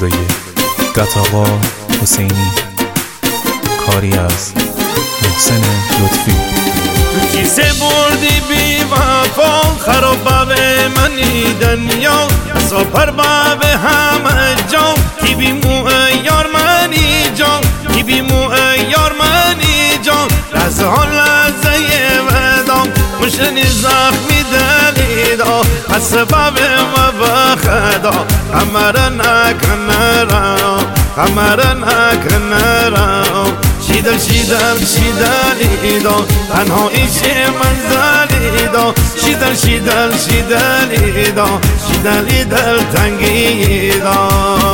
صدای گتاقا حسینی، کاری از محسن لطفی. تو کیسه بردی بی وفا، خراب به منی دنیا، سپر به همه جا، کی بیمو یار منی جان، کی بیمو یار منی جان. لحظه ها لحظه ودام، مشنی زخمی دلیدا، از سبب ما بخدا، همه نکنه را، همه نکنه را. شیدل شیدل شیدلیدا، تنها ایش منزلیدا، شیدل شیدل شیدلیدا، شیدلی دل تنگیدا.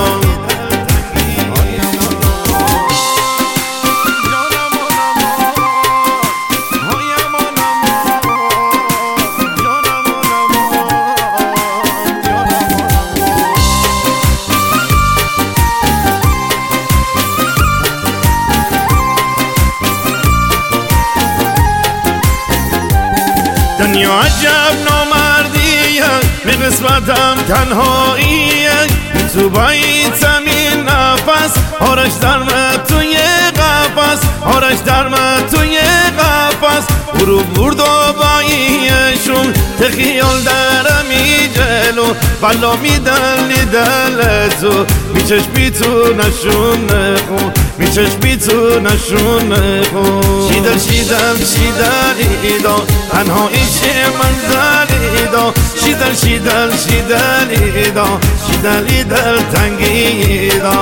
دنیا عجب نامردیه، به قسمتم تنهاییه، تو باید زمین نفس، آرش درمه توی قفس، آرش درمه توی قفس. برو برد و باییشون تخیال درمی جلو، بلا میدلی دل تو، میچشمی تو نشون خون، میچشمی تو نشون خون. شیدل شیدل شیدلیدا، تنها ایش منزلیدا، شیدل شیدل شیدلیدا، شیدلی دل تنگیدا.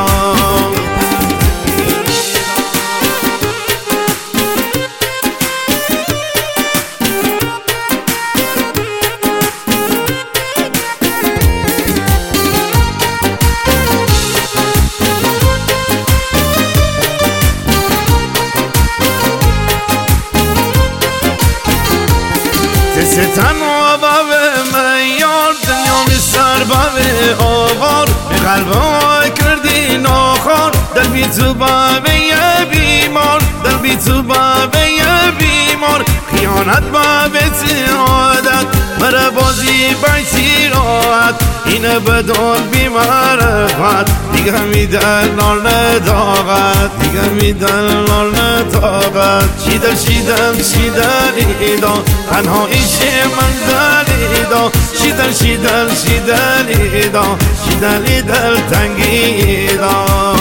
تنها بابه میار، دنیا می سر بابه آغار، به قلب های کردی ناخار، دل بی تو بابه بیمار، دل بی تو بابه بیمار. خیانت بابه عادت، مره بازی بیتی راحت، اینه بدون بی معرفت، دیگه میدل نار نداغت، دیگه میدل نار نداغت. شیدل شیدل شیدلیدا، تنها ایش منزلیدا، شیدل شیدل شیدلیدا، شیدلی دل تنگیدا.